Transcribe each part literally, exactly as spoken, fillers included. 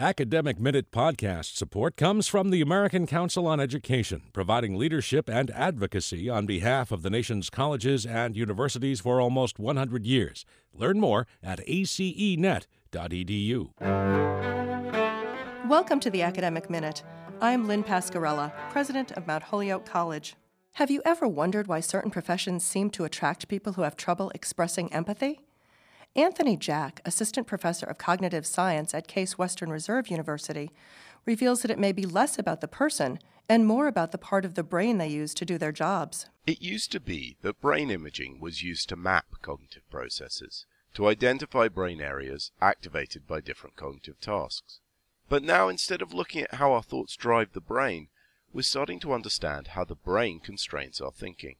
Academic Minute podcast support comes from the American Council on Education, providing leadership and advocacy on behalf of the nation's colleges and universities for almost one hundred years. Learn more at a c e net dot e d u. Welcome to the Academic Minute. I'm Lynn Pascarella, president of Mount Holyoke College. Have you ever wondered why certain professions seem to attract people who have trouble expressing empathy? Anthony Jack, assistant professor of cognitive science at Case Western Reserve University, reveals that it may be less about the person and more about the part of the brain they use to do their jobs. It used to be that brain imaging was used to map cognitive processes, to identify brain areas activated by different cognitive tasks. But now, instead of looking at how our thoughts drive the brain, we're starting to understand how the brain constrains our thinking.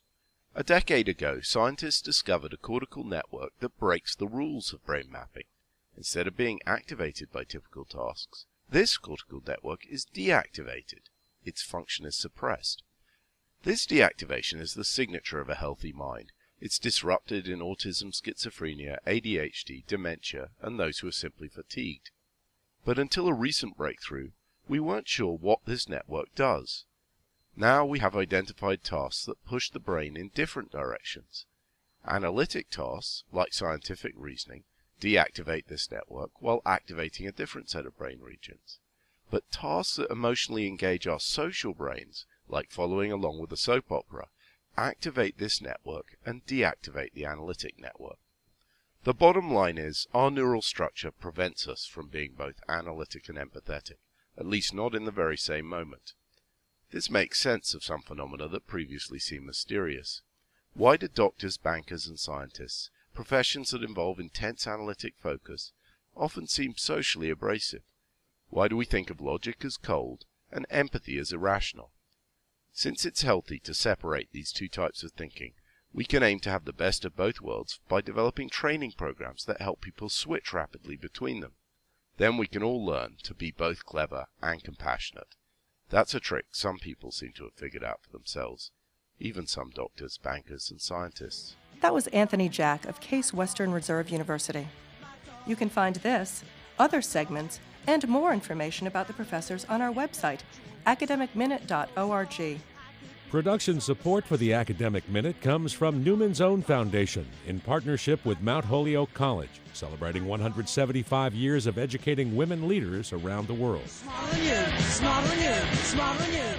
A decade ago, scientists discovered a cortical network that breaks the rules of brain mapping. Instead of being activated by typical tasks, this cortical network is deactivated. Its function is suppressed. This deactivation is the signature of a healthy mind. It's disrupted in autism, schizophrenia, A D H D, dementia, and those who are simply fatigued. But until a recent breakthrough, we weren't sure what this network does. Now we have identified tasks that push the brain in different directions. Analytic tasks, like scientific reasoning, deactivate this network while activating a different set of brain regions. But tasks that emotionally engage our social brains, like following along with a soap opera, activate this network and deactivate the analytic network. The bottom line is, our neural structure prevents us from being both analytic and empathetic, at least not in the very same moment. This makes sense of some phenomena that previously seemed mysterious. Why do doctors, bankers, and scientists, professions that involve intense analytic focus, often seem socially abrasive? Why do we think of logic as cold and empathy as irrational? Since it's healthy to separate these two types of thinking, we can aim to have the best of both worlds by developing training programs that help people switch rapidly between them. Then we can all learn to be both clever and compassionate. That's a trick some people seem to have figured out for themselves, even some doctors, bankers, and scientists. That was Anthony Jack of Case Western Reserve University. You can find this, other segments, and more information about the professors on our website, academic minute dot org. Production support for the Academic Minute comes from Newman's Own Foundation in partnership with Mount Holyoke College, celebrating one hundred seventy-five years of educating women leaders around the world. Smarter than you, smarter than you, smarter than you.